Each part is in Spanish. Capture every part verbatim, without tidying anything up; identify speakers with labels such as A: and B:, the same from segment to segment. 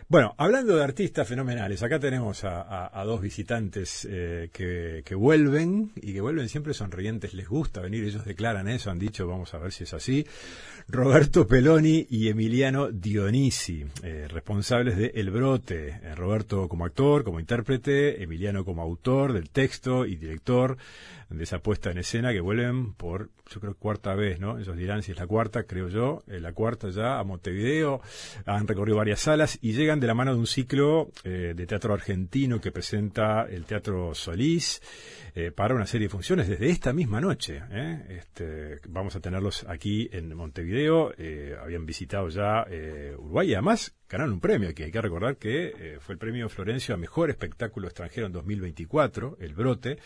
A: Bueno, hablando de artistas fenomenales, acá tenemos a, a, a dos visitantes eh, que, que vuelven y que vuelven siempre sonrientes, les gusta venir, ellos declaran eso, han dicho, vamos a ver si es así. Roberto Peloni y Emiliano Dionisi, eh, responsables de El Brote. Eh, Roberto como actor, como intérprete, Emiliano como autor del texto y director de esa puesta en escena, que vuelven por, yo creo, cuarta vez, ¿no? Ellos dirán si es la cuarta, creo yo, eh, la cuarta ya a Montevideo, han recorrido varias salas y llegan de la mano de un ciclo eh, de teatro argentino que presenta el Teatro Solís eh, para una serie de funciones desde esta misma noche. ¿eh? Este, vamos a tenerlos aquí en Montevideo, eh, habían visitado ya eh, Uruguay y además ganaron un premio, que hay que recordar que eh, fue el premio Florencio a Mejor Espectáculo Extranjero en dos mil veinticuatro, El Brote.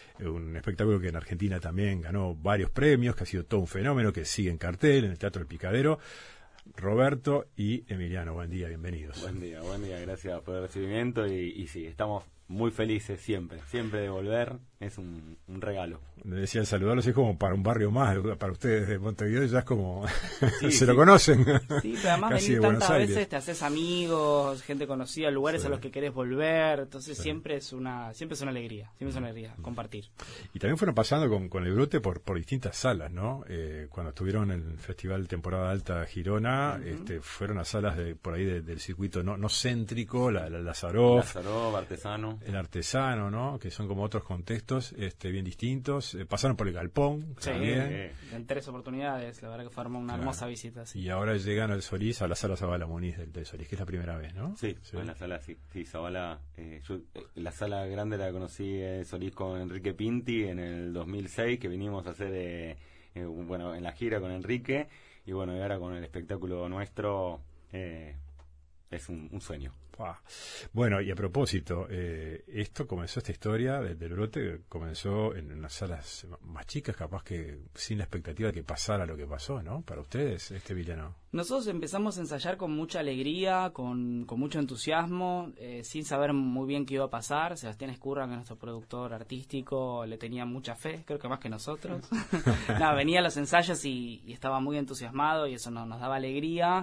A: Un espectáculo que en Argentina también ganó varios premios, que ha sido todo un fenómeno, que sigue en cartel en el Teatro del Picadero. Roberto y Emiliano, buen día, bienvenidos.
B: Buen día, buen día, gracias por el recibimiento y, y sí, estamos muy felices siempre, siempre de volver, es un, un regalo.
A: Me decía, saludarlos es como para un barrio más, para ustedes de Montevideo ya es como,
B: sí,
A: se
B: sí.
A: lo conocen.
C: Sí, pero además
A: Casi
C: venir
A: de Buenos
C: tantas
A: Aires.
C: veces te haces amigos, gente conocida, lugares
A: Sí.
C: a los que querés volver, entonces
A: Sí.
C: siempre es una siempre es una alegría, siempre es una alegría compartir.
A: Y también fueron pasando con, con El Brote por, por distintas salas, ¿no? Eh, cuando estuvieron en el Festival Temporada Alta Girona, uh-huh. este, fueron a salas de por ahí de, del circuito no, no céntrico, la, la Lazarov,
B: Lazarov, Artesano.
A: El Artesano, ¿no? Que son como otros contextos este, bien distintos. Eh, pasaron por el Galpón
C: Sí,
A: también.
C: en tres oportunidades, la verdad que fue una
A: Claro.
C: hermosa visita. Sí.
A: Y ahora llegan al Solís, a la sala Zabala Muniz del, del Solís, que es la primera vez, ¿no?
B: Sí,
A: sí.
B: en la sala, sí, sí Zabala. Eh, yo, eh, la sala grande la conocí eh, Solís con Enrique Pinti en el dos mil seis, que vinimos a hacer, eh, eh, bueno, en la gira con Enrique, y bueno, y ahora con el espectáculo nuestro, eh, es un, un sueño.
A: Ah. Bueno, y a propósito, eh, esto comenzó, esta historia del, del Brote comenzó en unas salas más chicas, capaz que sin la expectativa de que pasara lo que pasó, ¿no? Para ustedes, este villano.
C: Nosotros empezamos a ensayar con mucha alegría, con, con mucho entusiasmo, eh, sin saber muy bien qué iba a pasar. Sebastián Escurra, que es nuestro productor artístico, le tenía mucha fe, creo que más que nosotros. No, venía a los ensayos y, y estaba muy entusiasmado y eso nos, nos daba alegría.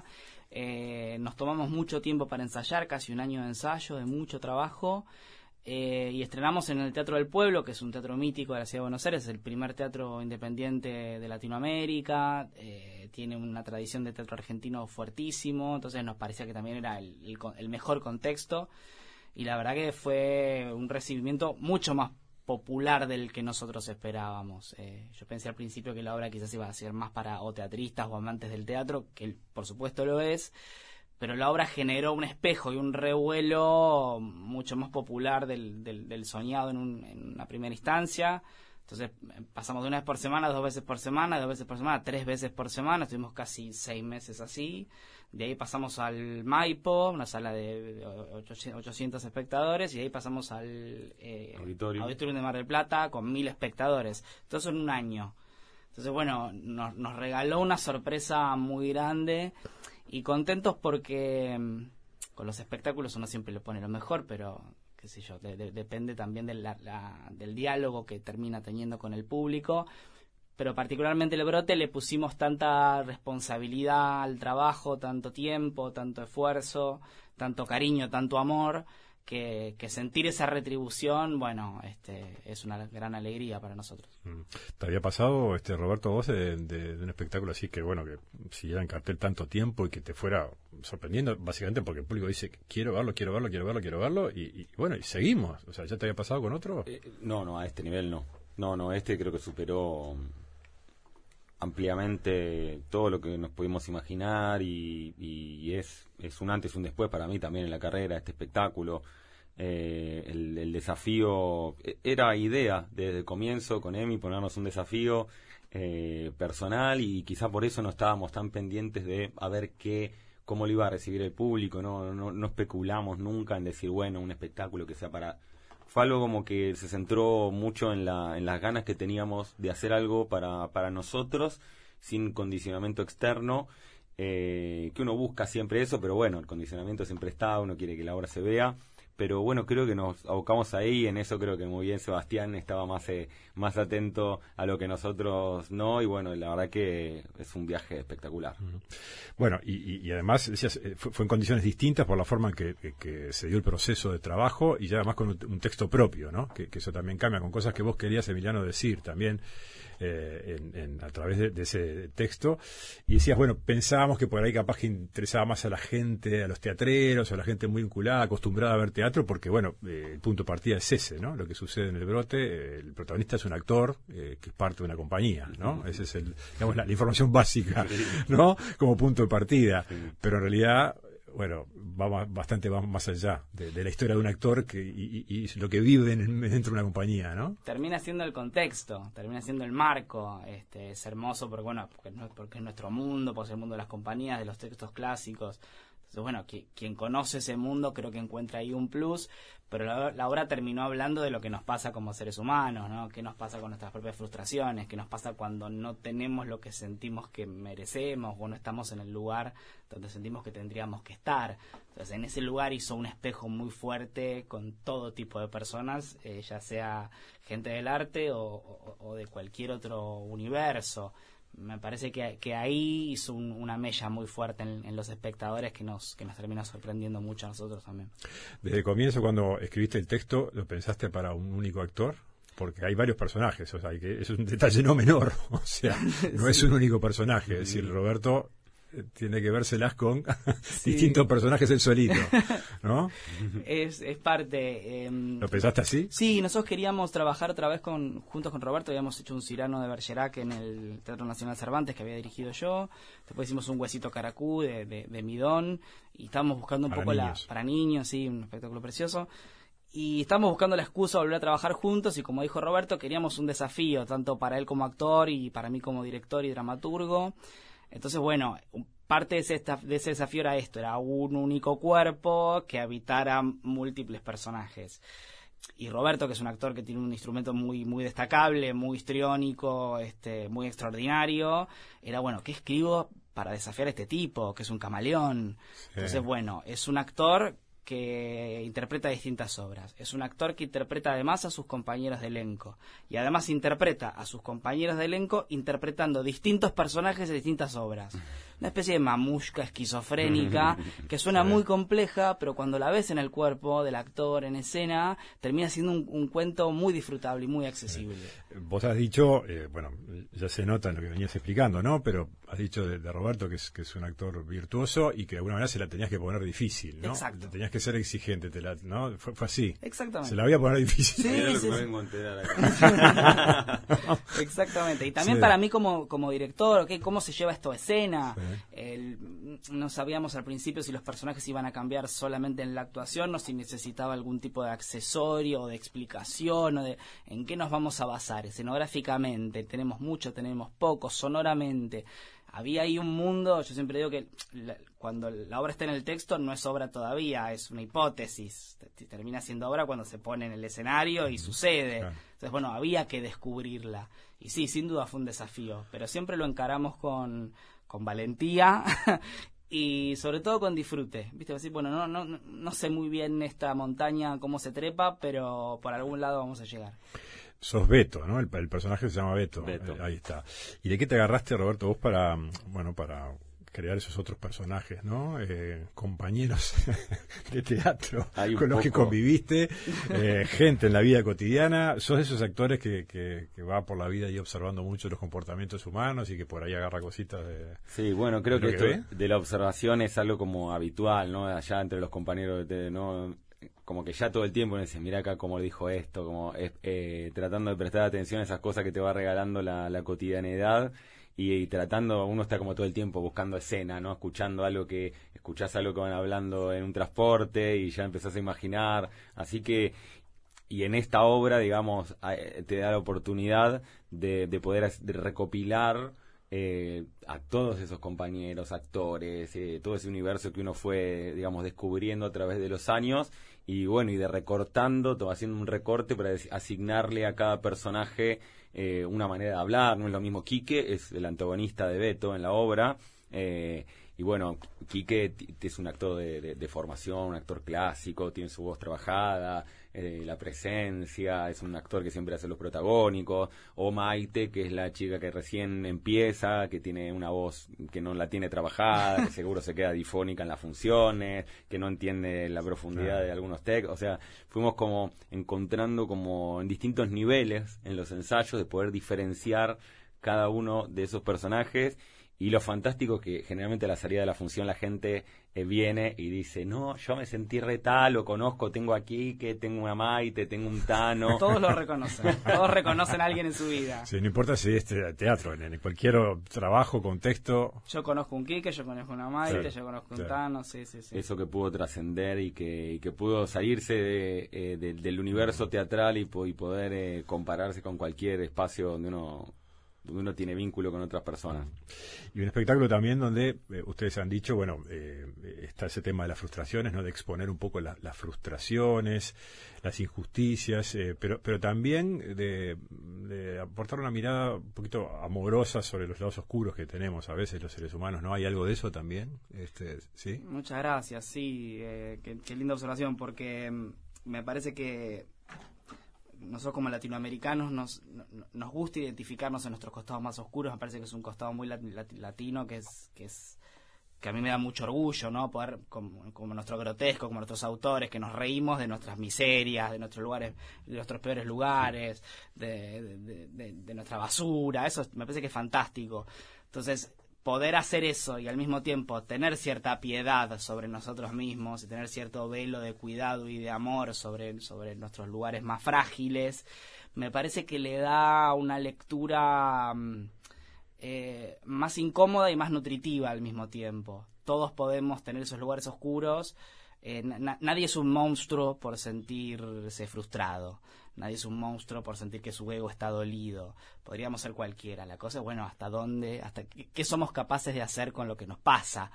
C: Eh, nos tomamos mucho tiempo para ensayar, casi un año de ensayo, de mucho trabajo, eh, y estrenamos en el Teatro del Pueblo, que es un teatro mítico de la Ciudad de Buenos Aires, el primer teatro independiente de Latinoamérica, eh, tiene una tradición de teatro argentino fuertísimo, entonces nos parecía que también era el, el, el mejor contexto, y la verdad que fue un recibimiento mucho más popular del que nosotros esperábamos. Eh, yo pensé al principio que la obra quizás iba a ser más para o teatristas o amantes del teatro, que por supuesto lo es, pero la obra generó un espejo y un revuelo mucho más popular del, del, del soñado en, un, en una primera instancia. Entonces pasamos de una vez por semana, dos veces por semana, dos veces por semana, tres veces por semana, estuvimos casi seis meses así. De ahí pasamos al Maipo, una sala de ochocientos espectadores, y de ahí pasamos al eh,
B: Auditorium.
C: Auditorium de Mar del Plata con mil espectadores. Todo eso en un año. Entonces, bueno, nos, nos regaló una sorpresa muy grande y contentos porque mmm, con los espectáculos uno siempre le pone lo mejor, pero qué sé yo, de, de, depende también de la, la, del diálogo que termina teniendo con el público. Pero particularmente El Brote le pusimos tanta responsabilidad al trabajo, tanto tiempo, tanto esfuerzo, tanto cariño, tanto amor, que, que sentir esa retribución, bueno, este, es una gran alegría para nosotros.
A: ¿Te había pasado, este Roberto, vos de, de, de un espectáculo así que, bueno, que siguiera en cartel tanto tiempo y que te fuera sorprendiendo, básicamente porque el público dice, quiero verlo, quiero verlo, quiero verlo, quiero verlo, y, y bueno, y seguimos? O sea, ¿ya te había pasado con otro?
B: Eh, no, no, a este nivel no. No, no, este creo que superó ampliamente todo lo que nos pudimos imaginar y, y es, es un antes y un después para mí también en la carrera, este espectáculo. Eh, el, el desafío, era idea desde el comienzo con Emi ponernos un desafío eh, personal y quizá por eso no estábamos tan pendientes de a ver qué, cómo lo iba a recibir el público, no, no, no especulamos nunca en decir, bueno, un espectáculo que sea para... Fue algo como que se centró mucho en, la, en las ganas que teníamos de hacer algo para, para nosotros, sin condicionamiento externo, eh, que uno busca siempre eso, pero bueno, el condicionamiento siempre está, uno quiere que la obra se vea, pero bueno, creo que nos abocamos ahí, en eso creo que muy bien Sebastián estaba más eh, más atento a lo que nosotros no, y bueno, la verdad que es un viaje espectacular.
A: Uh-huh. Bueno, y, y, y además decías, fue, fue en condiciones distintas por la forma en que, que, que se dio el proceso de trabajo, y ya además con un, un texto propio, ¿no? Que, que eso también cambia, con cosas que vos querías, Emiliano, decir también eh, en, en, a través de, de ese texto, y decías, bueno, pensábamos que por ahí capaz que interesaba más a la gente, a los teatreros, a la gente muy vinculada, acostumbrada a ver teatro, porque bueno, eh, el punto de partida es ese, ¿no? Lo que sucede en El Brote, eh, el protagonista es un actor eh, que es parte de una compañía, ¿no? Ese es el, digamos, la, la información básica, ¿no? Como punto de partida, pero en realidad, bueno, va bastante va más allá de, de la historia de un actor que y, y, y lo que vive en, dentro de una compañía, ¿no?
C: Termina siendo el contexto, termina siendo el marco. Este, es hermoso porque, bueno, porque, porque es nuestro mundo, porque es el mundo de las compañías, de los textos clásicos. Entonces, bueno, qui, quien conoce ese mundo creo que encuentra ahí un plus, pero la, la obra terminó hablando de lo que nos pasa como seres humanos, ¿no? Qué nos pasa con nuestras propias frustraciones, qué nos pasa cuando no tenemos lo que sentimos que merecemos o no estamos en el lugar donde sentimos que tendríamos que estar. Entonces, en ese lugar hizo un espejo muy fuerte con todo tipo de personas, eh, ya sea gente del arte o, o, o de cualquier otro universo. Me parece que, que ahí hizo un, una mella muy fuerte en, en los espectadores que nos que nos termina sorprendiendo mucho a nosotros también.
A: Desde el comienzo, cuando escribiste el texto, ¿lo pensaste para un único actor? Porque hay varios personajes, o sea, hay que, es un detalle no menor, o sea, no sí. es un único personaje, es decir, Roberto tiene que vérselas con sí. distintos personajes él solito, ¿no?
C: Es, es parte. Eh,
A: ¿Lo pensaste así?
C: Sí, nosotros queríamos trabajar otra vez con juntos con Roberto, habíamos hecho un Cyrano de Bergerac en el Teatro Nacional Cervantes que había dirigido yo, después hicimos un Huesito Caracú de, de, de Midón, y estábamos buscando un
A: para
C: poco
A: niños.
C: la... Para niños, sí, un espectáculo precioso. Y estamos buscando la excusa de volver a trabajar juntos, y como dijo Roberto, queríamos un desafío, tanto para él como actor y para mí como director y dramaturgo. Entonces, bueno, parte de ese, de ese desafío era esto, era un único cuerpo que habitara múltiples personajes. Y Roberto, que es un actor que tiene un instrumento muy muy destacable, muy histriónico, este, muy extraordinario, era, bueno, ¿qué escribo para desafiar a este tipo, que es un camaleón? Sí. Entonces, bueno, es un actor que interpreta distintas obras. Es un actor que interpreta además a sus compañeros de elenco. Y además interpreta a sus compañeros de elenco interpretando distintos personajes de distintas obras. Una especie de mamushka esquizofrénica que suena sí. muy compleja, pero cuando la ves en el cuerpo del actor en escena, termina siendo un, un cuento muy disfrutable y muy accesible.
A: Sí. Vos has dicho, eh, bueno, ya se nota en lo que venías explicando, ¿no? Pero has dicho de, de Roberto que es, que es un actor virtuoso y que de alguna manera se la tenías que poner difícil, ¿no?
C: Exacto.
A: Tenías que ser exigente, te la, ¿no? Fue, fue así.
C: Exactamente.
A: Se la voy a poner difícil.
C: Sí,
B: sí,
C: sí,
B: lo que
C: sí.
B: vengo a enterar acá.
C: Exactamente. Y también
A: sí.
C: para mí como, como director, ¿okay? ¿Cómo se lleva esto a escena?
A: Sí.
C: El, no sabíamos al principio si los personajes iban a cambiar solamente en la actuación o si necesitaba algún tipo de accesorio o de explicación o de en qué nos vamos a basar. Escenográficamente, tenemos mucho, tenemos poco, sonoramente. Había ahí un mundo, yo siempre digo que la, cuando la obra está en el texto no es obra todavía, es una hipótesis. Termina siendo obra cuando se pone en el escenario y sucede.
A: Claro.
C: Entonces, bueno, había que descubrirla. Y sí, sin duda fue un desafío, pero siempre lo encaramos con, con valentía y sobre todo con disfrute. ¿Viste? Así, bueno, no, no, no sé muy bien esta montaña cómo se trepa, pero por algún lado vamos a llegar.
A: Sos Beto, ¿no? El, el personaje se llama Beto.
B: Beto.
A: Eh, ahí está. ¿Y de qué te agarraste, Roberto, vos para, bueno, para crear esos otros personajes, ¿no? Eh, compañeros de teatro con los que conviviste, eh, gente en la vida cotidiana. Sos de esos actores que, que, que va por la vida y observando mucho los comportamientos humanos y que por ahí agarra cositas de...
B: Sí, bueno, creo que,
A: que
B: esto
A: ve.
B: de la observación es algo como habitual, ¿no? Allá entre los compañeros, de, ¿no? Como que ya todo el tiempo me dicen, mira acá cómo dijo esto, como eh, tratando de prestar atención a esas cosas que te va regalando la, la cotidianidad y, y tratando, uno está como todo el tiempo buscando escena, ¿no? Escuchando algo que, escuchás algo que van hablando en un transporte y ya empezás a imaginar, así que, y en esta obra, digamos, te da la oportunidad de, de poder de recopilar Eh, a todos esos compañeros, actores, eh, todo ese universo que uno fue, digamos, descubriendo a través de los años y bueno, y de recortando, todo, haciendo un recorte para asignarle a cada personaje eh, una manera de hablar. No es lo mismo Quique, es el antagonista de Beto en la obra, eh, y bueno, Quique t- es un actor de, de, de formación, un actor clásico, tiene su voz trabajada, eh, la presencia, es un actor que siempre hace los protagónicos, o Maite, que es la chica que recién empieza, que tiene una voz que no la tiene trabajada, que seguro se queda difónica en las funciones, que no entiende la profundidad de algunos textos, o sea, fuimos como encontrando como en distintos niveles en los ensayos de poder diferenciar cada uno de esos personajes. Y lo fantástico que generalmente a la salida de la función la gente eh, viene y dice, no, yo me sentí re tal, lo conozco, tengo aquí, que tengo una Maite, tengo un Tano.
C: Todos lo reconocen, todos reconocen a alguien en su vida.
A: Sí, no importa si es te- teatro, en, en cualquier trabajo, contexto.
C: Yo conozco un Quique, yo conozco una Maite,
A: Sí,
C: yo conozco un
A: sí.
C: Tano, sí, sí, sí.
B: Eso que pudo trascender y que, y que pudo salirse de, eh, de- del universo teatral y, po- y poder eh, compararse con cualquier espacio donde uno donde uno tiene vínculo con otras personas.
A: Y un espectáculo también donde eh, ustedes han dicho, bueno, eh, está ese tema de las frustraciones, ¿no? De exponer un poco la- las frustraciones, las injusticias, eh, pero pero también de, de aportar una mirada un poquito amorosa sobre los lados oscuros que tenemos a veces los seres humanos, ¿no? ¿Hay algo de eso también? Este, ¿sí?
C: Muchas gracias, sí, eh, qué, qué linda observación, porque mm, me parece que nosotros como latinoamericanos nos, no- nos gusta identificarnos en nuestros costados más oscuros. Me parece que es un costado muy lat- lat- latino, que es que es que a mí me da mucho orgullo, ¿no? Poder, como, como nuestro grotesco, como nuestros autores, que nos reímos de nuestras miserias, de nuestros lugares, de nuestros peores lugares, de, de, de- de- de nuestra basura. Eso es- me parece que es fantástico. Entonces, poder hacer eso y al mismo tiempo tener cierta piedad sobre nosotros mismos y tener cierto velo de cuidado y de amor sobre, sobre nuestros lugares más frágiles, me parece que le da una lectura mm, eh, más incómoda y más nutritiva al mismo tiempo. Todos podemos tener esos lugares oscuros. Eh, na- nadie es un monstruo por sentirse frustrado. Nadie es un monstruo por sentir que su ego está dolido. Podríamos ser cualquiera. La cosa es, bueno, hasta dónde, hasta qué, qué somos capaces de hacer con lo que nos pasa.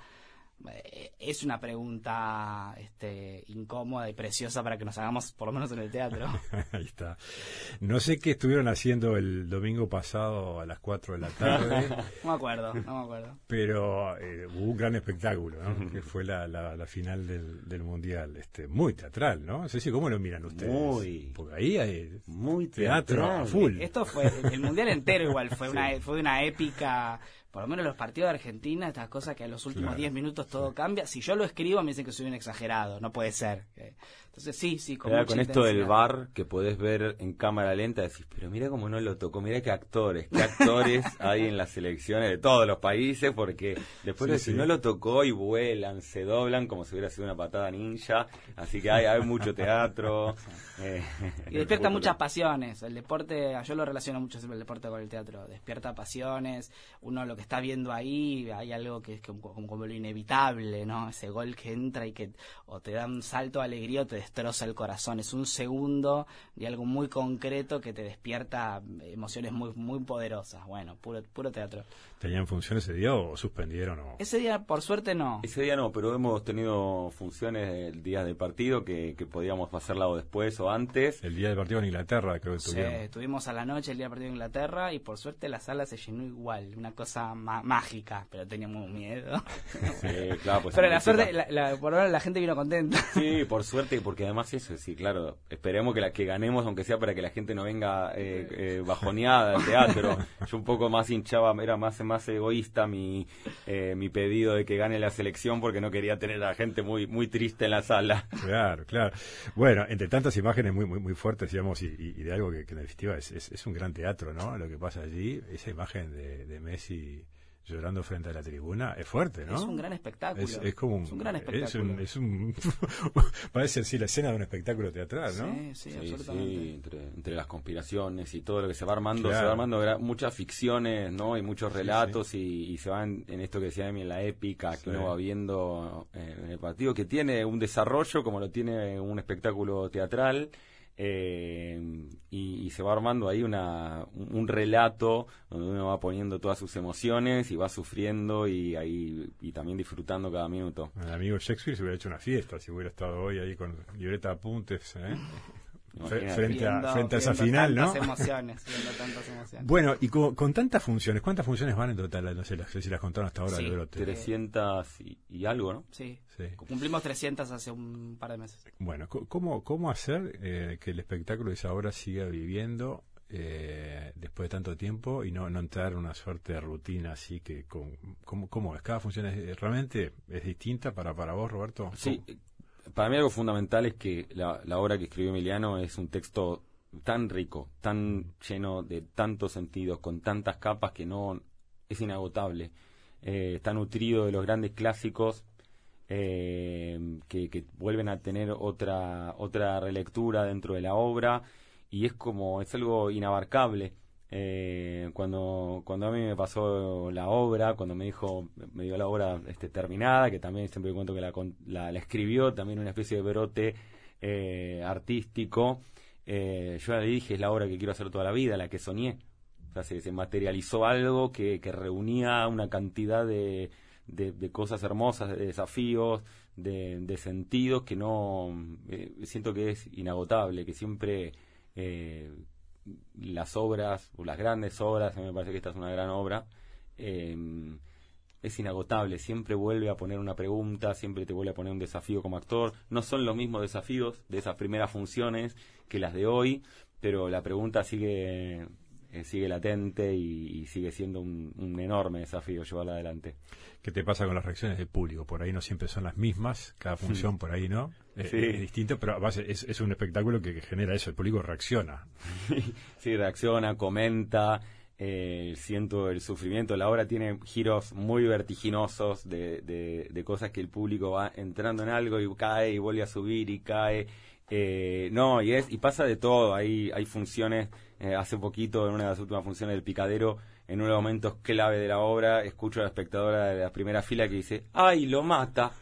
C: Eh, es una pregunta este, incómoda y preciosa para que nos hagamos, por lo menos en el teatro.
A: Ahí está. No sé qué estuvieron haciendo el domingo pasado a las cuatro de la tarde,
C: No me acuerdo, no me acuerdo.
A: pero eh, hubo un gran espectáculo, ¿no? Que fue la, la, la final del, del Mundial. Este, muy teatral, ¿no? No sé si cómo lo miran ustedes.
B: Muy.
A: Porque ahí hay
B: Muy
A: teatro
B: teatral.
A: a full.
C: Esto fue, el, el mundial entero igual, fue una fue de una épica, por lo menos los partidos de Argentina, estas cosas que a los últimos
A: Claro.
C: diez minutos todo cambia. Si yo lo escribo me dicen que soy un exagerado, no puede ser. Entonces sí, sí, con,
B: Con,
C: mucha
B: con esto del
C: intensidad.
B: V A R que podés ver en cámara lenta, decís, pero mira cómo no lo tocó, mira qué actores, qué actores hay en las selecciones de todos los países, porque después
A: Sí,
B: de
A: sí.
B: si no lo tocó y vuelan, se doblan como si hubiera sido una patada ninja, así que hay, hay mucho teatro. eh,
C: Y despierta muchas pasiones. El deporte, yo lo relaciono mucho siempre el deporte con el teatro. Despierta pasiones. Uno lo que está viendo ahí, hay algo que es como, como, como lo inevitable, ¿no? Ese gol que entra y que o te da un salto de alegría o te destroza el corazón. Es un segundo de algo muy concreto que te despierta emociones muy muy poderosas. Bueno, puro puro teatro.
A: ¿Tenían función ese día o suspendieron? O...
C: Ese día, por suerte, no.
B: Ese día no, pero hemos tenido funciones el día del partido que, que podíamos hacerla o después o antes.
A: El día del partido en Inglaterra, creo que
C: Sí,
A: tuvieron.
C: estuvimos a la noche el día del partido de Inglaterra y por suerte la sala se llenó igual, una cosa ma- mágica, pero teníamos miedo.
B: Sí, claro, pues
C: pero
B: en
C: la
B: Inglaterra-
C: suerte, la, la- por ahora la gente vino contenta.
B: Sí, por suerte, porque además eso, sí, claro, esperemos que la que ganemos, aunque sea para que la gente no venga eh, eh, bajoneada al teatro. Yo un poco más hinchaba, era más más egoísta mi eh, mi pedido de que gane la selección porque no quería tener a la gente muy muy triste en la sala.
A: Claro, claro. Bueno, entre tantas imágenes muy muy muy fuertes, digamos, y, y- y de algo que, que en definitiva es, es, es un gran teatro, ¿no? Lo que pasa allí, esa imagen de, de Messi llorando frente a la tribuna, es fuerte, ¿no?
C: Es un gran espectáculo.
A: Es, es como un,
C: Es un gran
A: es
C: espectáculo.
A: un, es un- parece así la escena de un espectáculo teatral, ¿no?
C: Sí, sí,
B: Sí,
C: absolutamente.
B: sí, entre, entre las conspiraciones y todo lo que se va armando,
A: Claro.
B: se va armando gra- muchas ficciones, ¿no? Y muchos relatos Y, y se van en esto que decía Emi, en la épica
A: Sí.
B: que uno va viendo eh, en el partido, que tiene un desarrollo como lo tiene un espectáculo teatral. Eh, y, y se va armando ahí una, un, un relato donde uno va poniendo todas sus emociones y va sufriendo y ahí y también disfrutando cada minuto.
A: El amigo Shakespeare se hubiera hecho una fiesta si hubiera estado hoy ahí con libreta de apuntes, ¿eh?
B: Imagínate.
A: Frente a,
C: Viendo-
A: frente a esa
C: viendo
A: final, ¿no?
C: tantas emociones, viendo tantas emociones.
A: Bueno, y con, con tantas funciones, ¿cuántas funciones van en total? No sé, las- sé si las contaron hasta ahora,
C: Sí.
A: el brote.
B: trescientas y, y algo, ¿no?
C: Sí.
A: Sí.
C: Cumplimos trescientas hace un par de meses.
A: Bueno, co- ¿cómo, cómo hacer eh, que el espectáculo de esa obra siga viviendo eh, después de tanto tiempo y no, no entrar en una suerte de rutina así que... Con, ¿cómo, ¿Cómo es? ¿Cada función es, realmente es distinta para, para vos, Roberto?
B: Sí, para mí algo fundamental es que la, la obra que escribió Emiliano es un texto tan rico, tan lleno de tantos sentidos, con tantas capas que no es inagotable. Eh, está nutrido de los grandes clásicos eh, que, que vuelven a tener otra otra relectura dentro de la obra y es como es algo inabarcable. Eh, cuando cuando a mí me pasó la obra, cuando me dijo me dio la obra este, terminada, que también siempre cuento que la, la, la escribió, también una especie de brote eh, artístico, eh, yo le dije es la obra que quiero hacer toda la vida, la que soñé. O sea, se, se materializó algo que, que reunía una cantidad de, de, de cosas hermosas, de desafíos, de, de sentidos que no eh, siento que es inagotable, que siempre eh, las obras, o las grandes obras, a mí me parece que esta es una gran obra, eh, es inagotable, siempre vuelve a poner una pregunta, siempre te vuelve a poner un desafío como actor. No son los mismos desafíos de esas primeras funciones que las de hoy, pero la pregunta sigue eh, sigue latente y, y sigue siendo un, un enorme desafío llevarla adelante.
A: ¿Qué te pasa con las reacciones del público? Por ahí no siempre son las mismas, cada función por ahí no, eh,
B: Sí.
A: es distinto, pero a base- es, es un espectáculo que, que genera eso, el público reacciona.
B: Sí, reacciona, comenta, eh, siento el sufrimiento. La obra tiene giros muy vertiginosos de, de, de cosas que el público va entrando en algo y cae y vuelve a subir y cae. Eh, no, y es y pasa de todo. Hay, hay funciones, eh, hace poquito en una de las últimas funciones del Picadero, en uno de los momentos clave de la obra, escucho a la espectadora de la primera fila que dice, ¡ay, lo mata!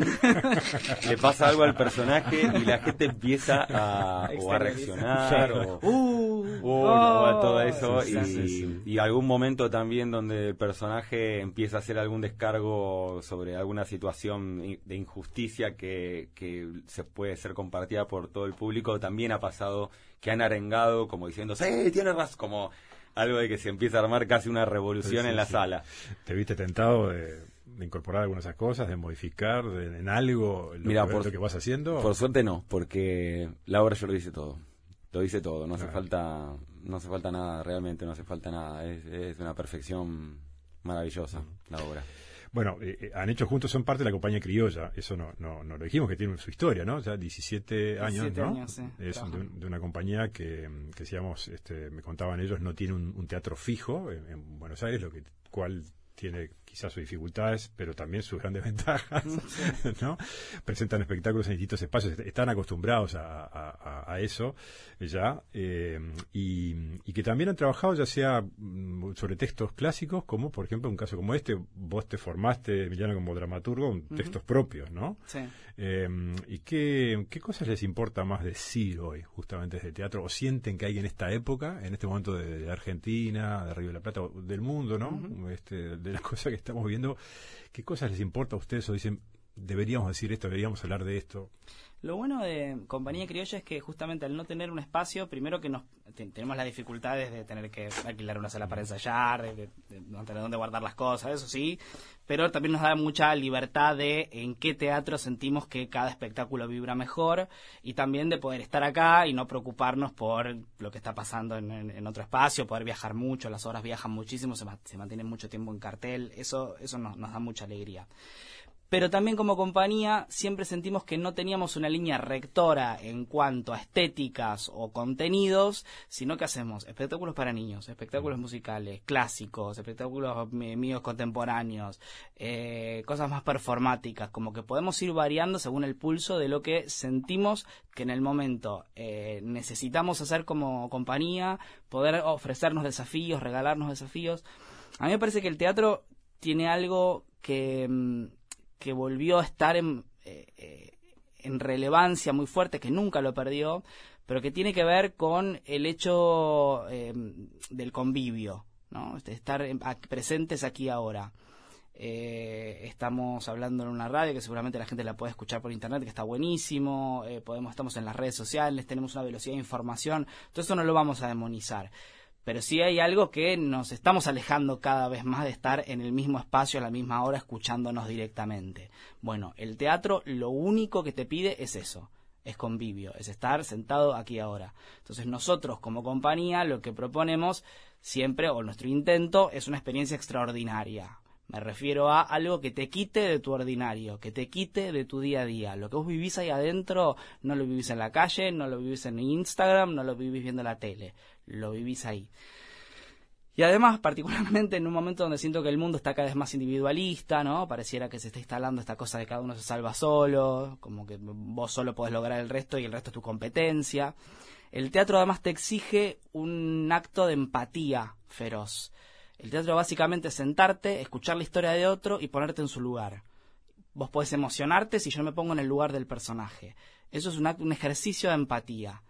B: Le pasa algo al personaje y la gente empieza a, o a reaccionar o...
C: Uh,
B: Uh, no,
C: oh.
B: todo eso
A: Sí,
B: y,
A: sí, sí.
B: y algún momento también donde el personaje empieza a hacer algún descargo sobre alguna situación i- de injusticia que, que se puede ser compartida por todo el público. También ha pasado que han arengado como diciendo, sí, tiene razón, como algo de que se empieza a armar casi una revolución
A: Sí,
B: en la
A: sí.
B: sala.
A: ¿Te viste tentado de, de incorporar algunas de esas cosas, de modificar de- en algo lo,
B: Mira,
A: que,
B: por-
A: lo que vas haciendo?
B: Por suerte no, porque la obra yo lo hice todo. Lo dice todo, no hace
A: Claro.
B: falta no hace falta nada, realmente no hace falta nada. Es, es una perfección maravillosa la obra.
A: Bueno, eh, eh, han hecho juntos, son parte de la compañía criolla, eso no, no, no lo dijimos, que tiene su historia, ¿no? Ya diecisiete años,
C: diecisiete
A: ¿no?
C: años, sí,
A: Es
C: trabajan.
A: de, un- de una compañía que, mm, que decíamos, este, me contaban ellos, no tiene un, un teatro fijo en, en Buenos Aires, lo que cual tiene quizás sus dificultades, pero también sus grandes ventajas, ¿no? Presentan espectáculos en distintos espacios, est- están acostumbrados a, a- a- a eso ya, eh, y, y que también han trabajado ya sea mm, sobre textos clásicos, como por ejemplo un caso como este, vos te formaste, Emiliano, como dramaturgo, en textos propios, ¿no?
C: Sí.
A: Eh, ¿Y qué, qué cosas les importa más decir hoy, justamente desde el teatro? ¿O sienten que hay en esta época, en este momento de, de Argentina, de Río de la Plata, o del mundo, ¿no?
C: Ujú.
A: este, de las cosas que estamos viendo, ¿qué cosas les importa a ustedes o dicen, deberíamos decir esto, deberíamos hablar de esto?
C: Lo bueno de Compañía Criolla es que justamente al no tener un espacio, primero que nos te- tenemos las dificultades de tener que alquilar una sala para ensayar, de, de- de no tener dónde guardar las cosas, eso sí, pero también nos da mucha libertad de en qué teatro sentimos que cada espectáculo vibra mejor y también de poder estar acá y no preocuparnos por lo que está pasando en, en- en otro espacio, poder viajar mucho, las obras viajan muchísimo, se, ma- se mantienen mucho tiempo en cartel, eso, eso nos, nos da mucha alegría. Pero también como compañía siempre sentimos que no teníamos una línea rectora en cuanto a estéticas o contenidos, sino que hacemos espectáculos para niños, espectáculos musicales, clásicos, espectáculos eh, míos contemporáneos, eh, cosas más performáticas, como que podemos ir variando según el pulso de lo que sentimos que en el momento eh, necesitamos hacer como compañía, poder ofrecernos desafíos, regalarnos desafíos. A mí me parece que el teatro tiene algo que... mm, que volvió a estar en, eh, eh, en relevancia muy fuerte, que nunca lo perdió, pero que tiene que ver con el hecho eh, del convivio, ¿no? De estar en- a- presentes aquí ahora. Eh, estamos hablando en una radio que seguramente la gente la puede escuchar por internet, que está buenísimo. Eh, podemos estamos en las redes sociales, tenemos una velocidad de información. Todo eso no lo vamos a demonizar. Pero sí hay algo que nos estamos alejando cada vez más de estar en el mismo espacio a la misma hora escuchándonos directamente. Bueno, el teatro lo único que te pide es eso, es convivio, es estar sentado aquí ahora. Entonces nosotros como compañía lo que proponemos siempre, o nuestro intento, es una experiencia extraordinaria. Me refiero a algo que te quite de tu ordinario, que te quite de tu día a día. Lo que vos vivís ahí adentro no lo vivís en la calle, no lo vivís en Instagram, no lo vivís viendo la tele. Lo vivís ahí. Y además, particularmente en un momento donde siento que el mundo está cada vez más individualista, ¿no? Pareciera que se está instalando esta cosa de cada uno se salva solo, como que vos solo podés lograr el resto y el resto es tu competencia. El teatro además te exige un acto de empatía feroz. El teatro básicamente es sentarte, escuchar la historia de otro y ponerte en su lugar. Vos podés emocionarte si yo me pongo en el lugar del personaje. Eso es un, acto, un ejercicio de empatía.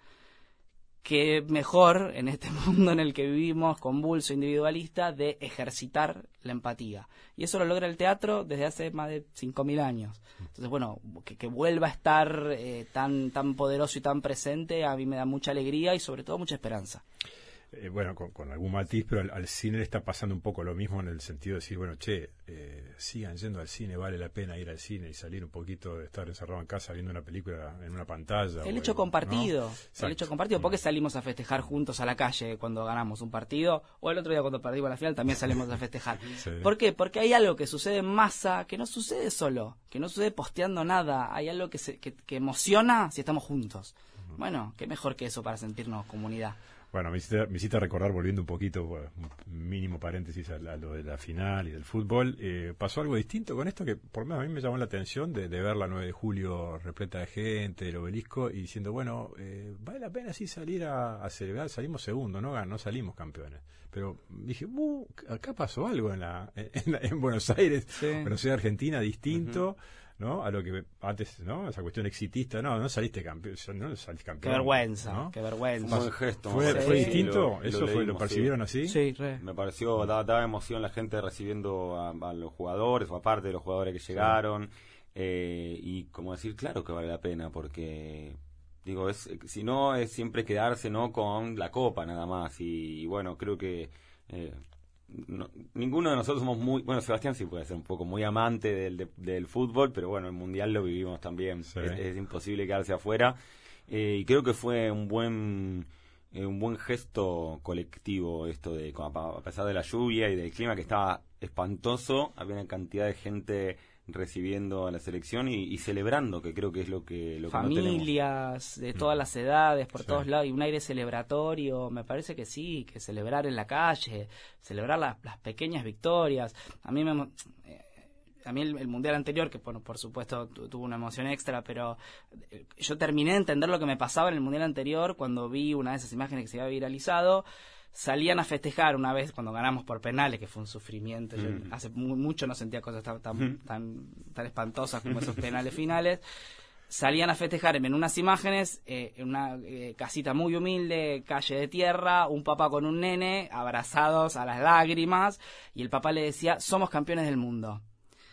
C: Qué mejor en este mundo en el que vivimos, convulso, individualista, de ejercitar la empatía. Y eso lo logra el teatro desde hace más de cinco mil años. Entonces, bueno, que, que vuelva a estar eh, tan, tan poderoso y tan presente, a mí me da mucha alegría y sobre todo mucha esperanza.
A: Eh, bueno, con, con algún matiz, pero al, al cine le está pasando un poco lo mismo en el sentido de decir, bueno, che, eh, sigan yendo al cine, vale la pena ir al cine y salir un poquito de estar encerrado en casa viendo una película en una pantalla.
C: El
A: o
C: hecho
A: en,
C: compartido,
A: ¿no?
C: el hecho compartido, ¿por qué salimos a festejar juntos a la calle cuando ganamos un partido? O el otro día cuando perdimos la final también salimos a festejar.
A: Sí.
C: ¿Por qué? Porque hay algo que sucede en masa, que no sucede solo, que no sucede posteando nada, hay algo que, se, que, que emociona si estamos juntos. Uh-huh. Bueno, qué mejor que eso para sentirnos comunidad.
A: Bueno, me hiciste, me hiciste recordar, volviendo un poquito, bueno, un mínimo paréntesis a, a lo de la final y del fútbol, eh, pasó algo distinto con esto que por lo menos a mí me llamó la atención de, de ver la nueve de julio repleta de gente, el obelisco, y diciendo, bueno, eh, vale la pena sí salir a, a celebrar, salimos segundo, no, no salimos campeones. Pero dije, uh, acá pasó algo en, la, en, en Buenos Aires, sí. Bueno, sea Argentina, distinto. Uh-huh. ¿No? A lo que antes, ¿no? Esa cuestión exitista, no, no saliste campeón, no saliste campeón.
C: Qué vergüenza,
B: ¿no?
C: qué vergüenza.
B: Un buen gesto.
A: ¿Fue,
B: sí.
A: ¿fue distinto?
B: Lo,
A: ¿Eso
B: lo
A: fue,
B: leímos,
A: lo percibieron
B: sí.
A: así?
C: Sí, re.
B: Me pareció, daba, daba emoción la gente recibiendo a, a los jugadores, o aparte de los jugadores que llegaron, sí. eh, y como decir, claro que vale la pena, porque, digo, es si no es siempre quedarse, ¿no? Con la copa nada más, y, y bueno, creo que... Eh, No, ninguno de nosotros somos muy, bueno, Sebastián sí puede ser un poco muy amante del, de, del fútbol, pero bueno, el mundial lo vivimos también, sí. es, es imposible quedarse afuera, eh, y creo que fue un buen eh, un buen gesto colectivo esto de, a pesar de la lluvia y del clima que estaba espantoso, había una cantidad de gente recibiendo a la selección y, y celebrando, que creo que es lo que lo
C: familias
B: que no
C: de todas las edades por
A: sí.
C: todos lados y un aire celebratorio. Me parece que sí, que celebrar en la calle, celebrar las, las pequeñas victorias. A mí me eh, a mí el, el mundial anterior, que bueno, por supuesto tu, tuvo una emoción extra, pero eh, yo terminé de entender lo que me pasaba en el mundial anterior cuando vi una de esas imágenes que se había viralizado. Salían a festejar una vez cuando ganamos por penales, que fue un sufrimiento. Yo mm. hace muy, mucho no sentía cosas tan, tan, mm. tan, tan espantosas como esos penales finales. Salían a festejar en unas imágenes, eh, en una eh, casita muy humilde, calle de tierra, un papá con un nene, abrazados a las lágrimas, y el papá le decía, somos campeones del mundo.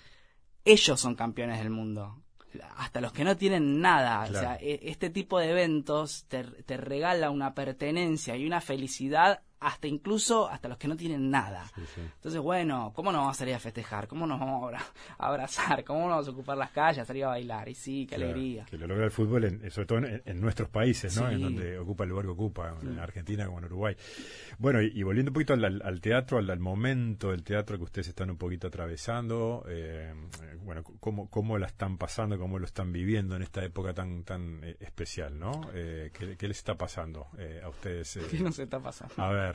C: Ellos son campeones del mundo. Hasta los que no tienen nada, claro. O sea, este tipo de eventos te, te regala una pertenencia y una felicidad hasta incluso hasta los que no tienen nada. Sí, sí. Entonces, bueno, ¿cómo nos vamos a salir a festejar? ¿Cómo nos vamos a abrazar? ¿Cómo nos vamos a ocupar las calles, a salir a bailar? Y sí, qué claro, alegría.
A: Que lo logra el fútbol, en, sobre todo en, en nuestros países, ¿no? Sí. En donde ocupa el lugar que ocupa, sí. En Argentina como en Uruguay. Bueno, y, y volviendo un poquito al, al teatro, al, al momento del teatro que ustedes están un poquito atravesando, eh, bueno, ¿cómo, cómo la están pasando, cómo lo están viviendo en esta época tan tan eh, especial, ¿no? Eh, ¿qué, ¿Qué les está pasando eh, a ustedes? Eh?
C: ¿Qué nos está pasando?
A: A ver.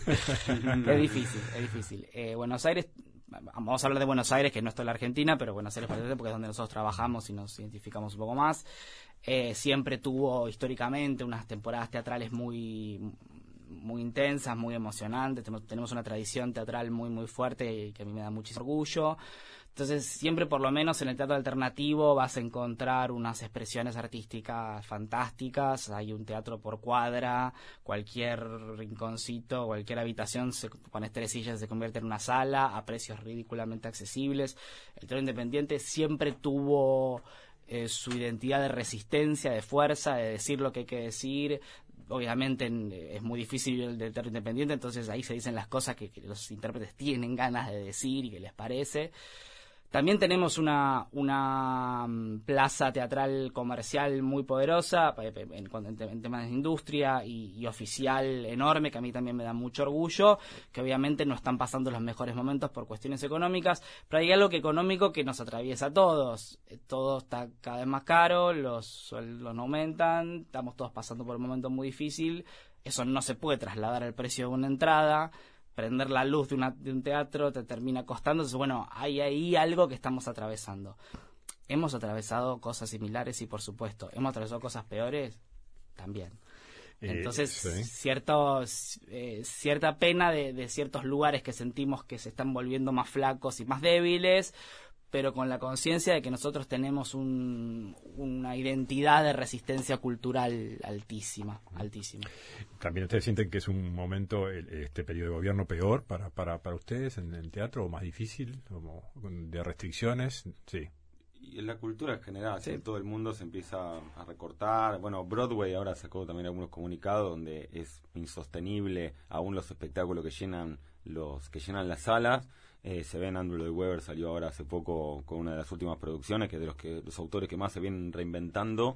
C: Es difícil, es difícil. Eh, Buenos Aires, vamos a hablar de Buenos Aires, que no es toda la Argentina, pero Buenos Aires porque es donde nosotros trabajamos y nos identificamos un poco más. Eh, siempre tuvo históricamente unas temporadas teatrales muy muy intensas, muy emocionantes. Tenemos, tenemos una tradición teatral muy, muy fuerte y que a mí me da muchísimo orgullo. Entonces, siempre, por lo menos en el teatro alternativo, vas a encontrar unas expresiones artísticas fantásticas. Hay un teatro por cuadra, cualquier rinconcito, cualquier habitación se, con tres sillas se convierte en una sala a precios ridículamente accesibles. El teatro independiente siempre tuvo eh, su identidad de resistencia, de fuerza, de decir lo que hay que decir. Obviamente en, es muy difícil el del teatro independiente, entonces ahí se dicen las cosas que, que los intérpretes tienen ganas de decir y que les parece. También tenemos una, una plaza teatral comercial muy poderosa en, en, en temas de industria y, y oficial enorme, que a mí también me da mucho orgullo, que obviamente no están pasando los mejores momentos por cuestiones económicas, pero hay algo que económico que nos atraviesa a todos. Todo está cada vez más caro, los sueldos no aumentan, estamos todos pasando por un momento muy difícil, eso no se puede trasladar al precio de una entrada. Prender la luz de, una, de un teatro te termina costando. Entonces, bueno, hay ahí algo que estamos atravesando. Hemos atravesado cosas similares y, por supuesto, hemos atravesado cosas peores también. Entonces, eh, sí. cierto, eh, cierta pena de, de ciertos lugares que sentimos que se están volviendo más flacos y más débiles, pero con la conciencia de que nosotros tenemos un, una identidad de resistencia cultural altísima, altísima.
A: ¿También ustedes sienten que es un momento, este periodo de gobierno, peor para, para, para ustedes en el teatro, o más difícil, como de restricciones? Sí.
B: Y en la cultura en general, sí. Todo el mundo se empieza a recortar. Bueno, Broadway ahora sacó también algunos comunicados donde es insostenible aún los espectáculos que llenan los que llenan las salas. Eh, se ven, Andrew Lloyd Webber salió ahora hace poco con una de las últimas producciones, que es de los que los autores que más se vienen reinventando,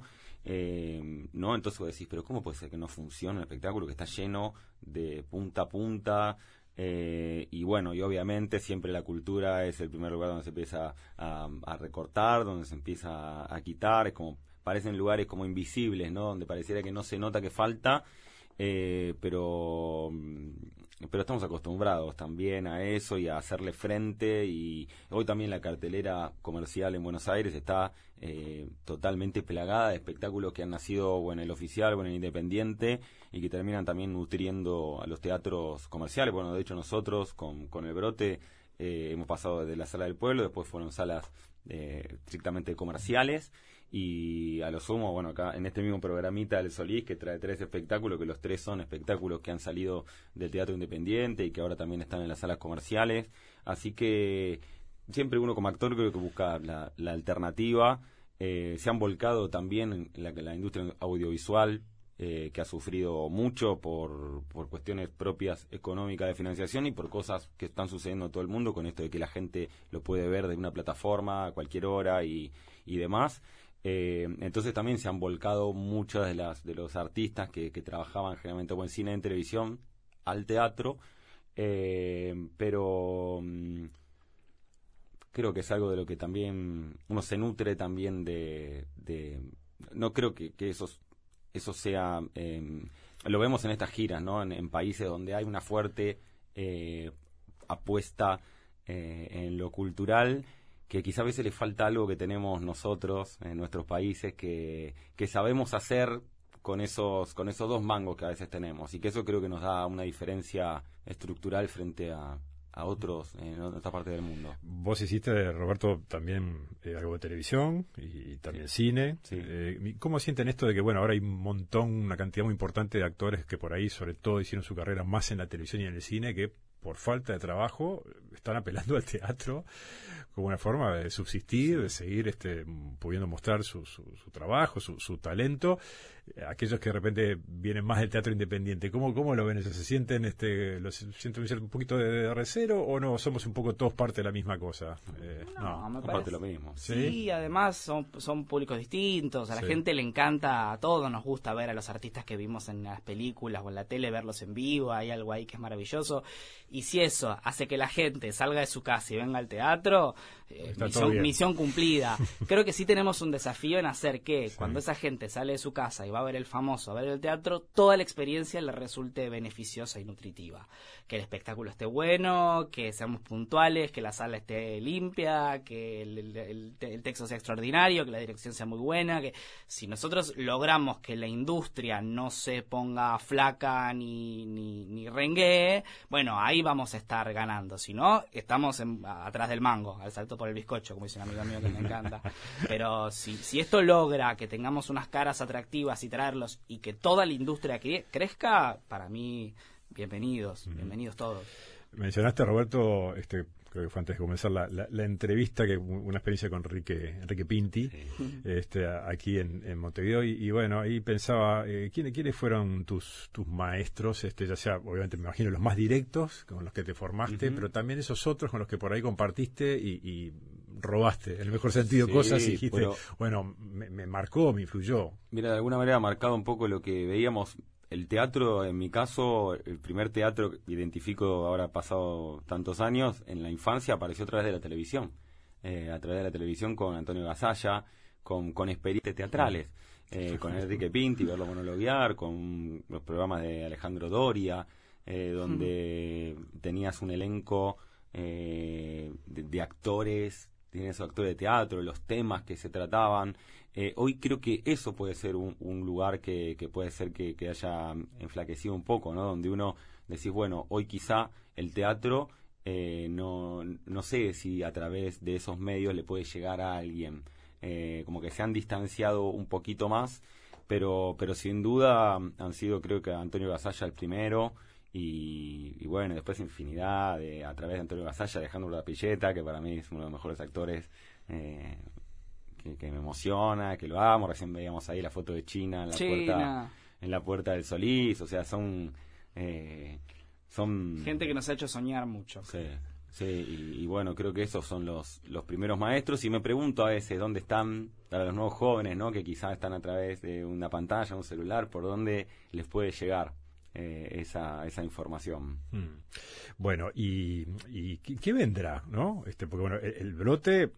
B: eh, ¿no? Entonces vos decís, pero ¿cómo puede ser que no funcione el espectáculo, que está lleno de punta a punta? Eh, y bueno, y obviamente siempre la cultura es el primer lugar donde se empieza a, a recortar, donde se empieza a, a quitar, es como, parecen lugares como invisibles, ¿no? Donde pareciera que no se nota que falta, eh, pero... pero estamos acostumbrados también a eso y a hacerle frente, y hoy también la cartelera comercial en Buenos Aires está eh, totalmente plagada de espectáculos que han nacido o en el oficial o en el independiente y que terminan también nutriendo a los teatros comerciales. Bueno, de hecho nosotros con, con El Brote eh, hemos pasado desde la Sala del Pueblo, después fueron salas eh, estrictamente comerciales. Y a lo sumo, bueno, acá en este mismo programita del Solís, que trae tres espectáculos, que los tres son espectáculos que han salido del teatro independiente y que ahora también están en las salas comerciales. Así que siempre uno como actor creo que busca la, la alternativa. Eh, se han volcado también en la, la industria audiovisual, eh, que ha sufrido mucho por, por cuestiones propias económicas de financiación y por cosas que están sucediendo en todo el mundo, con esto de que la gente lo puede ver de una plataforma a cualquier hora y, y demás. Eh, entonces también se han volcado muchas de las de los artistas que, que trabajaban generalmente o en cine, en televisión, al teatro, eh, pero mm, creo que es algo de lo que también uno se nutre también de, de no creo que, que eso, eso sea, eh, lo vemos en estas giras, ¿no? En, en países donde hay una fuerte eh, apuesta eh, en lo cultural, que quizá a veces le falta algo que tenemos nosotros en nuestros países, que, que sabemos hacer con esos con esos dos mangos que a veces tenemos, y que eso creo que nos da una diferencia estructural frente a, a otros en otras partes del mundo.
A: Vos hiciste, Roberto, también eh, algo de televisión y, y también sí. cine.
B: Sí.
A: Eh, ¿Cómo sienten esto de que, bueno, ahora hay un montón, una cantidad muy importante de actores que por ahí, sobre todo, hicieron su carrera más en la televisión y en el cine, que por falta de trabajo están apelando al teatro como una forma de subsistir, de seguir este, pudiendo mostrar su, su, su trabajo, su, su talento? Aquellos que de repente vienen más del teatro independiente, ¿cómo, cómo lo ven eso? ¿Se sienten, este, lo sienten un poquito de, de recelo, o no, somos un poco todos parte de la misma cosa? Eh,
C: no,
B: no,
C: me
B: parece parte de lo mismo.
C: Sí, sí, además son, son públicos distintos, a la sí. gente le encanta, a todos nos gusta ver a los artistas que vimos en las películas o en la tele, verlos en vivo, hay algo ahí que es maravilloso, Y si eso hace que la gente salga de su casa y venga al teatro, eh, misión, misión cumplida. Creo que sí tenemos un desafío en hacer que sí. cuando esa gente sale de su casa y va a ver el famoso, a ver el teatro, toda la experiencia le resulte beneficiosa y nutritiva. Que el espectáculo esté bueno, que seamos puntuales, que la sala esté limpia, que el, el, el, el texto sea extraordinario, que la dirección sea muy buena, que si nosotros logramos que la industria no se ponga flaca ni, ni, ni renguee, bueno, ahí vamos a estar ganando. Si no, estamos en, atrás del mango, al salto por el bizcocho, como dice un amigo mío que me encanta. Pero si, si esto logra que tengamos unas caras atractivas y traerlos y que toda la industria cre- crezca, para mí, bienvenidos, mm. bienvenidos todos.
A: Mencionaste, Roberto, este creo que fue antes de comenzar la, la, la entrevista, que una experiencia con Enrique, Enrique Pinti, sí. este, aquí en, en Montevideo, y, y bueno, ahí pensaba, eh, ¿quiénes, ¿quiénes fueron tus tus maestros? Este, ya sea, obviamente me imagino los más directos, con los que te formaste, uh-huh. pero también esos otros con los que por ahí compartiste y, y robaste, en el mejor sentido, sí, cosas y dijiste, pero, bueno, me, me marcó, me influyó.
B: Mira, de alguna manera ha marcado un poco lo que veíamos. El teatro, en mi caso, el primer teatro que identifico ahora pasado tantos años, en la infancia apareció a través de la televisión, eh, a través de la televisión con Antonio Gasalla, con, con experiencias teatrales, eh, con Enrique Pinti, verlo monologuear, con los programas de Alejandro Doria, eh, donde tenías un elenco eh, de, de actores, tenías actores de teatro, los temas que se trataban. Eh, hoy creo que eso puede ser un, un lugar que, que puede ser que, que haya enflaquecido un poco, ¿no? Donde uno decís, bueno, hoy quizá el teatro, eh, no, no sé si a través de esos medios le puede llegar a alguien. Eh, como que se han distanciado un poquito más, pero, pero sin duda han sido, creo que Antonio Gasalla el primero, y, y bueno, después infinidad, de, a través de Antonio Gasalla, Alejandro Lapilleta, que para mí es uno de los mejores actores, eh, Que, que me emociona, que lo amo. Recién veíamos ahí la foto de China en la
C: China.
B: puerta en la puerta del Solís, o sea, son eh, son
C: gente que nos ha hecho soñar mucho.
B: Sí, sí, y, y bueno, creo que esos son los los primeros maestros, y me pregunto a veces dónde están para los nuevos jóvenes, ¿no? Que quizás están a través de una pantalla, un celular, por dónde les puede llegar Eh, esa esa información.
A: Mm. Bueno, y, y ¿qué vendrá, no? Este, porque bueno, el, el brote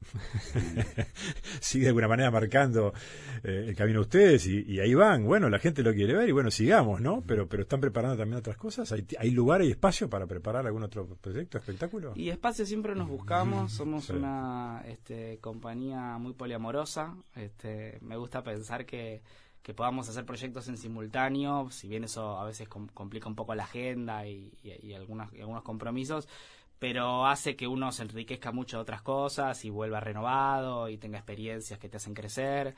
A: sigue de alguna manera marcando eh, el camino a ustedes, y, y ahí van. Bueno, la gente lo quiere ver y bueno, sigamos, ¿no? Pero pero están preparando también otras cosas. ¿Hay, hay lugar, hay espacio para preparar algún otro proyecto, espectáculo?
C: Y espacio siempre nos buscamos. Somos sí. una este, compañía muy poliamorosa. Este, me gusta pensar que que podamos hacer proyectos en simultáneo, si bien eso a veces com- complica un poco la agenda y, y, y, algunas, y algunos compromisos, pero hace que uno se enriquezca mucho de otras cosas y vuelva renovado y tenga experiencias que te hacen crecer.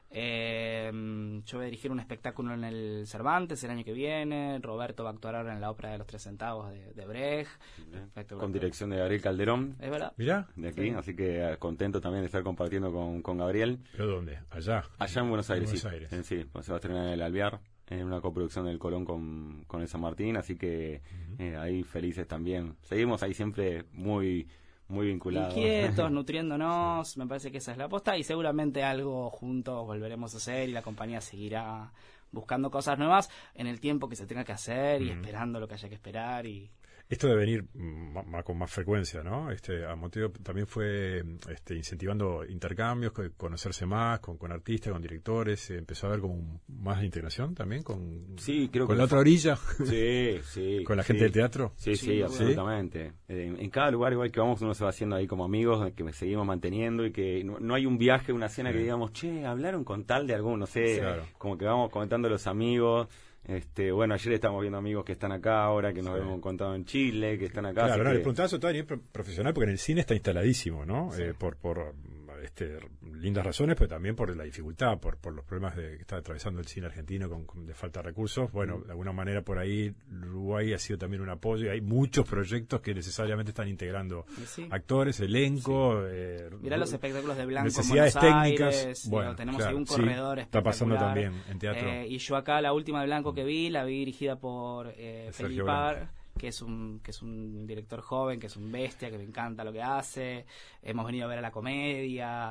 C: Eh, yo voy a dirigir un espectáculo en el Cervantes el año que viene. Roberto va a actuar ahora en la ópera de los tres centavos de, de Brecht,
B: con dirección de Gabriel Calderón.
C: Es verdad.
A: Mirá.
B: De aquí,
C: sí.
B: Así que contento también de estar compartiendo con, con Gabriel.
A: ¿Pero dónde? Allá.
B: Allá en Buenos Aires,
A: en Buenos
B: sí.
A: Aires.
B: En, sí, se va a estrenar en el Alvear, en una coproducción del Colón con, con el San Martín, así que uh-huh. eh, ahí felices también. Seguimos ahí siempre muy muy vinculados.
C: Inquietos, nutriéndonos, sí. Me parece que esa es la aposta, y seguramente algo juntos volveremos a hacer, y la compañía seguirá buscando cosas nuevas en el tiempo que se tenga que hacer, uh-huh. y esperando lo que haya que esperar. Y
A: esto de venir m- m- con más frecuencia, ¿no? Este, a Montevideo también fue este, incentivando intercambios, conocerse más con, con artistas, con directores. Eh, empezó a haber como un, más integración también con,
B: sí, creo
A: con
B: que
A: la otra orilla.
B: Sí, sí.
A: Con la gente
B: sí.
A: del teatro.
B: Sí, sí,
C: sí
B: absolutamente. ¿Sí? En, en cada lugar igual que vamos uno se va haciendo ahí como amigos, que seguimos manteniendo, y que no, no hay un viaje, una cena sí. que digamos, che, hablaron con tal de algún, no sé, claro. como que vamos comentando los amigos. Este, bueno, ayer estamos viendo amigos que están acá ahora, que nos sí. hemos encontrado en Chile, que están acá.
A: Claro, no,
B: que...
A: le preguntaba eso todo a nivel profesional, porque en el cine está instaladísimo, ¿no? Sí. Eh, por por este, lindas razones, pero también por la dificultad, por por los problemas de, que está atravesando el cine argentino con, con de falta de recursos. Bueno, mm. de alguna manera por ahí Uruguay ha sido también un apoyo, y hay muchos proyectos que necesariamente están integrando sí. actores, elenco. Sí. Eh,
C: Mirá los espectáculos de Blanco
A: necesidades
C: en Buenos
A: técnicas.
C: Aires,
A: Bueno,
C: digo, tenemos
A: claro,
C: ahí un corredor
A: sí,
C: espectacular.
A: está pasando también en teatro.
C: Eh, y yo acá la última de Blanco que vi, la vi dirigida por eh, Felipe Par, que es un que es un director joven, que es un bestia, que me encanta lo que hace. Hemos venido a ver a la comedia.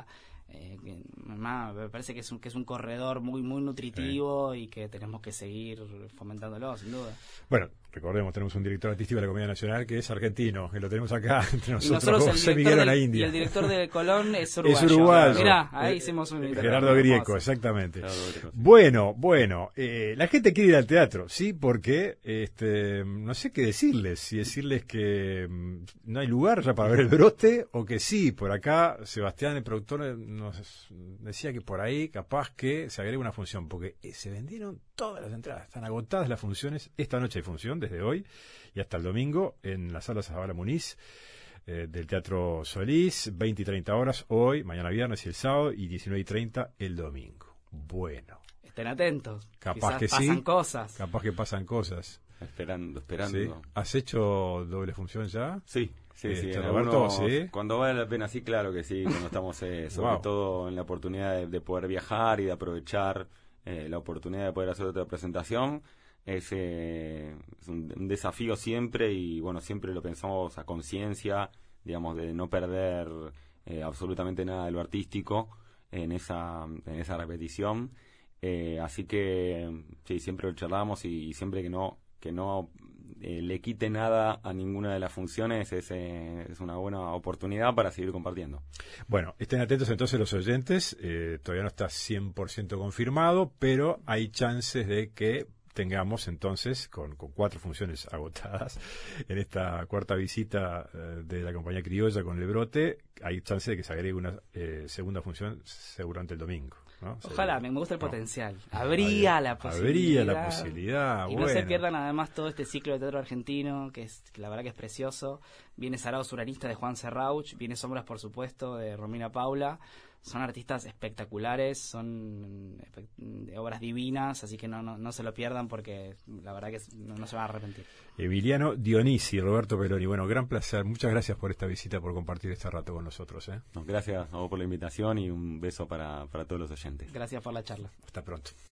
C: Eh, que, más, me parece que es un, que es un corredor muy muy nutritivo, sí. Y que tenemos que seguir fomentándolo, sin duda.
A: Bueno, recordemos, tenemos un director artístico de la Comedia Nacional que es argentino, que lo tenemos acá entre nosotros.
C: Y nosotros
A: José Miguel a la India.
C: Y el director de Colón es uruguayo.
A: Es uruguayo.
C: Mirá, ahí eh, hicimos un
A: Gerardo Grieco, exactamente. Gerardo Grieco, sí. Bueno, bueno, eh, la gente quiere ir al teatro, sí, porque este, no sé qué decirles, si decirles que um, no hay lugar ya para ver El Brote, o que sí, por acá Sebastián, el productor, nos decía que por ahí capaz que se agrega una función, porque eh, se vendieron todas las entradas, están agotadas las funciones. Esta noche hay función desde hoy y hasta el domingo en la sala Zabala Muniz eh, del Teatro Solís, veinte y treinta horas hoy, mañana viernes y el sábado, y diecinueve y treinta el domingo. Bueno,
C: estén atentos,
A: capaz
C: quizás
A: que
C: pasan
A: sí,
C: cosas.
A: capaz que pasan cosas.
B: Esperando, esperando.
A: ¿Sí? ¿Has hecho doble función ya?
B: Sí, sí,
A: este,
B: sí.
A: Roberto,
B: algunos,
A: ¿sí?
B: Cuando vale la pena, sí, claro que sí. Cuando estamos, eh, sobre wow. todo, en la oportunidad de, de poder viajar y de aprovechar eh, la oportunidad de poder hacer otra presentación, es, eh, es un, un desafío siempre y, bueno, siempre lo pensamos a conciencia, digamos, de no perder eh, absolutamente nada de lo artístico en esa, en esa repetición. Eh, así que, sí, siempre lo charlamos y, y siempre que no que no eh, le quite nada a ninguna de las funciones, es, eh, es una buena oportunidad para seguir compartiendo.
A: Bueno, estén atentos entonces los oyentes, eh, todavía no está cien por ciento confirmado, pero hay chances de que tengamos entonces, con, con cuatro funciones agotadas, en esta cuarta visita eh, de la compañía criolla con El Brote, hay chance de que se agregue una eh, segunda función seguramente el domingo. ¿No?
C: Ojalá, me gusta el no. potencial. Habría la posibilidad.
A: Habría la posibilidad.
C: Y
A: bueno.
C: no se pierdan además todo este ciclo de teatro argentino, que es que la verdad que es precioso. Viene Sarao Suranista de Juan Serrauch, viene Sombras, por supuesto, de Romina Paula. Son artistas espectaculares, son de obras divinas, así que no, no, no se lo pierdan porque la verdad que no, no se van a arrepentir.
A: Emiliano Dionisi, Roberto Peloni, bueno, gran placer, muchas gracias por esta visita, por compartir este rato con nosotros. ¿eh?
B: No, gracias a vos por la invitación y un beso para, para todos los oyentes.
C: Gracias por la charla.
A: Hasta pronto.